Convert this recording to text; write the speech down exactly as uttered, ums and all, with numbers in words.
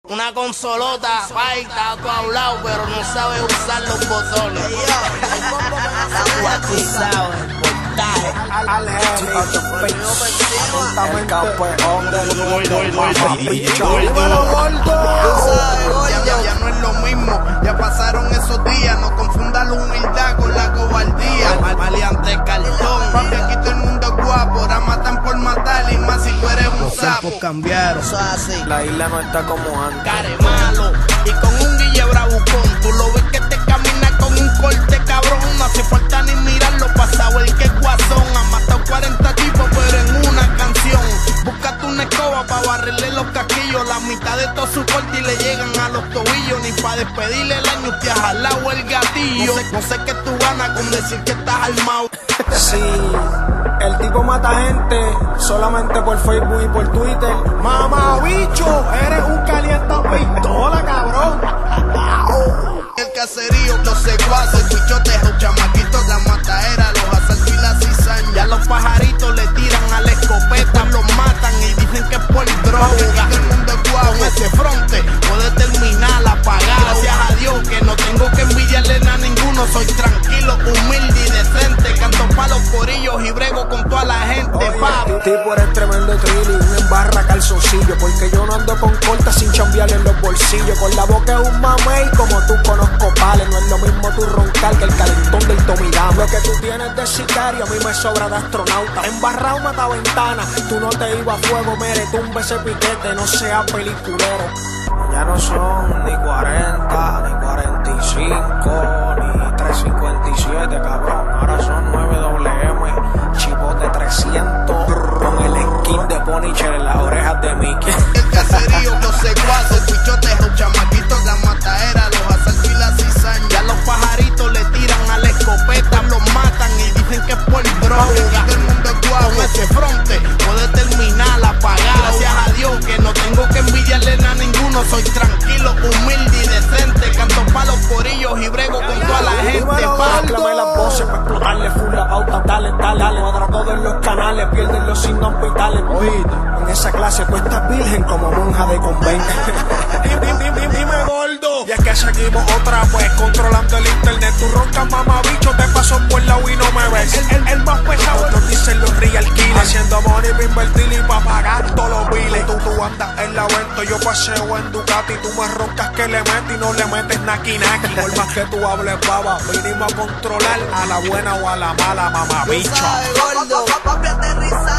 Una consolota, pa' está todo hablado, pero no sabe usar los botones. El campeón del mundo, ya no es lo mismo, ya pasaron esos días. No confunda la humildad con la cobardía. Maleante cartón, papi, aquí todo el mundo es guapo. Ahora matan por matar y más si tú eres un sapo. Cambiaron, eso es así. La isla no está como antes. Care malo y con un guille bravucón. Tú lo ves que te camina con un corte cabrón. No hace falta ni mirarlo pa' saber que es guasón. Ha matado cuarenta tipos pero en una canción. Búscate una escoba pa' barrerle los casquillos. La mitad de todo su corte y le llegan a los tobillos. Ni pa' despedirle el año te has jalado el gatillo. No sé, no sé qué tú ganas con decir que estás armado. Sí, el tipo mata gente solamente por Facebook y por Twitter. Mamá bicho, eres un calienta pistola, cabrón. El caserío, los secuaces, bichotes, los chamaquitos, la matadera, los asaltos y la cizaña. Ya los pajaritos le tiran a la escopeta, los matan y dicen que es por droga. Todo el mundo es guapo. Con ese fronte puede terminar apagado. Gracias a Dios que no tengo que envidiarle a ninguno. Soy tranquilo, humilde y decente. Canto pa' los corillos y brego con toda la gente, papi. El tipo eres tremendo trilli, un embarra calzoncillo. Porque yo no ando con cortas sin chambear en los bolsillos. Con la boca es un mamey como tú conozco pales. No es lo mismo tu roncar que el calentón del Tomidamo. Lo que tú tienes de sicario a mí me sobra de astronauta. Embarrado mata ventana, tú no te ibas a fuego, mere, tumbe ese piquete, no sea peliculero. Ya no son ni cuarenta, ni cuarenta y cinco, ni trescientos cincuenta y siete, cabrón. Ahora son nueve doble M, chipos de trescientos, con el skin de Punisher en las orejas de Mickey. El caserío, los secuaces, bichotes, los chamaquitos, la matadera, los asaltos y la cizaña. Ya los pajaritos le tiran a la escopeta, los matan y dicen que es por droga. Todo el mundo es guapo. Con ese fronte puede terminar apagado. Gracias a Dios que no tengo que envidiarle a ninguno. Soy tranquilo, humilde y decente. Canto pa' los corillos y brego con toda la gente. Páclame las voces pa' explotarle full la pauta. Dale, dale, dale. Cuadra todo en los canales, pierden los signos vitales. Oíste, en esa clase tú estás virgen como monja de convento. Dime, gordo. Y es que seguimos otra vez controlando el internet. Tú roncas, mamá bicho, te paso por la y no me ves. El, el, el más pesado, otros dicen los real killers. Haciendo money pa' invertir y pa' pagar todos los biles. Tú, tú andas en la vento, yo paseo en Ducati. Tú me roncas que le metes y no le metes naki naki. Por más que tú hables baba, vinimos a controlar a la buena o a la mala, mamá bicho. Gordo, papi aterriza.